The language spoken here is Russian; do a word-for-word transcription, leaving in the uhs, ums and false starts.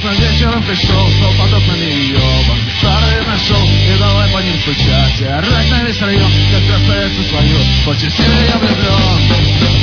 поздно вечером пришел, стол под окнами ёбан. Старые нашел, и давай по ним стучать. И орать на весь район, как красавица свою. Очень сильно я влюблен.